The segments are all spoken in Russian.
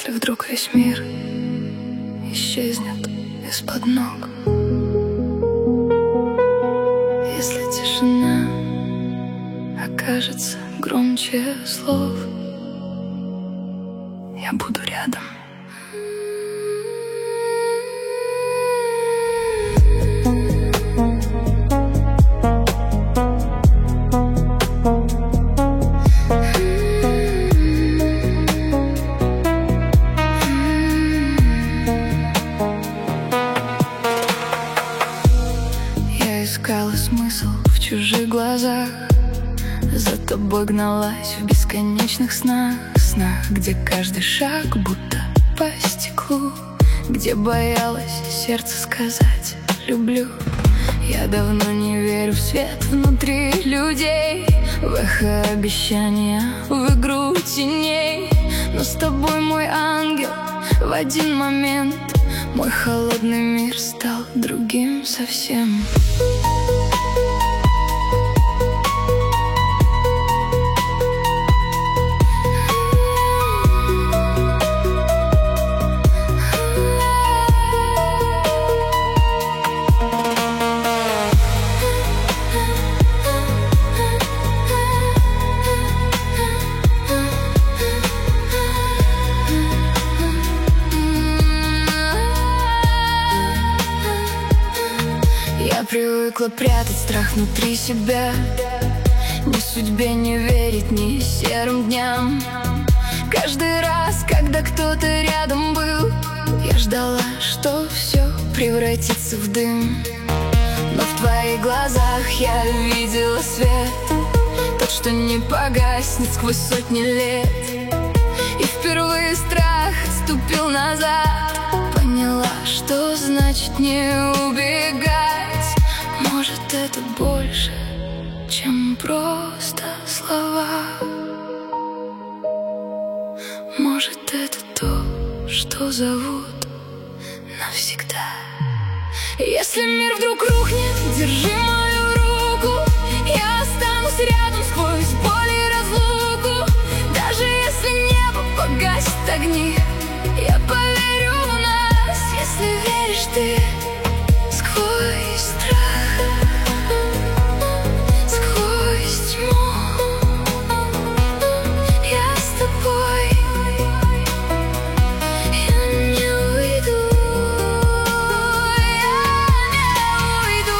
Если вдруг весь мир исчезнет из-под ног, если тишина окажется громче слов, я буду рядом. Искала смысл в чужих глазах, за тобой гналась в бесконечных снах, где каждый шаг будто по стеклу, где боялась сердце сказать «люблю». Я давно не верю в свет внутри людей, в эхо обещания, в игру теней. Но с тобой, мой ангел, в один момент мой холодный мир стал другим совсем. Я привыкла прятать страх внутри себя, ни судьбе не верить, ни серым дням. Каждый раз, когда кто-то рядом был, я ждала, что все превратится в дым. Но в твоих глазах я видела свет, тот, что не погаснет сквозь сотни лет. И впервые страх отступил назад, поняла, что значит не убегать. Может, это больше, чем просто слова. Может, это то, что зовут навсегда. Если мир вдруг рухнет, держи мою руку, я останусь рядом сквозь боль и разлуку. Даже если небо погасит огни, я поверю в нас. Если веришь ты сквозь страх, сквозь тьму, я с тобой, я не уйду, я не уйду.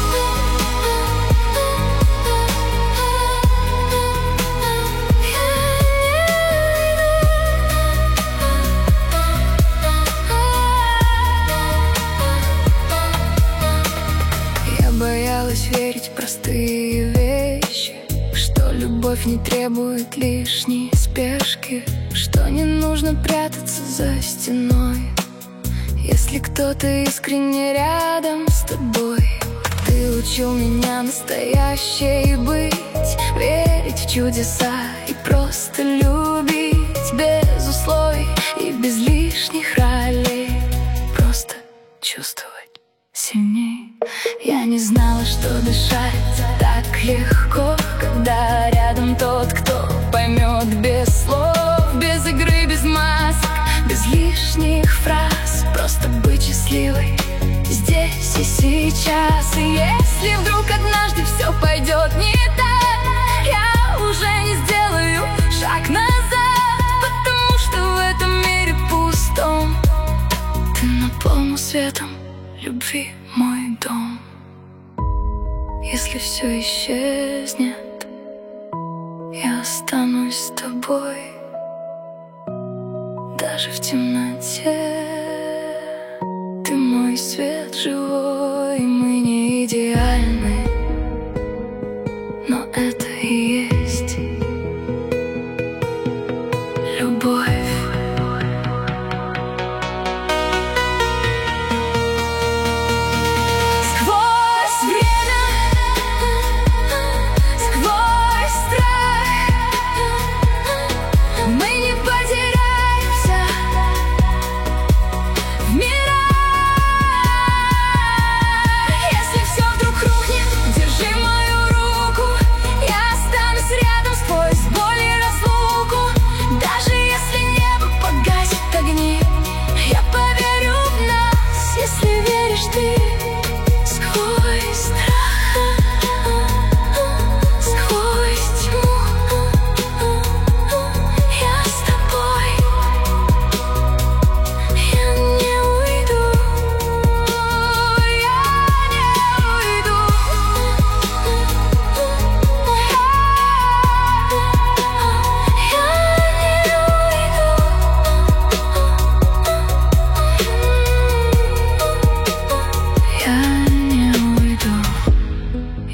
Я боялась верить в простые вещи, что любовь не требует лишней спешки, что не нужно прятаться за стеной, если кто-то искренне рядом с тобой. Ты учил меня настоящей быть, верить в чудеса и просто любить без условий и без лишних ролей, просто чувствовать сильней. Я не знала, что дышать так легко, когда рядом тот, кто поймет без слов, без игры, без масок, без лишних фраз. Просто быть счастливой здесь и сейчас. И если вдруг однажды все пойдет не так, я уже не сделаю шаг назад, потому что в этом мире пустом ты наполнил светом любви мой дом. Если все исчезнет, я останусь с тобой, даже в темноте. Ты мой свет живой, мы не идеальны, но это и есть любовь.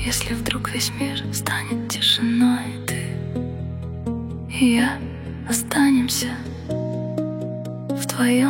Если вдруг весь мир станет тишиной, ты и я останемся в твоем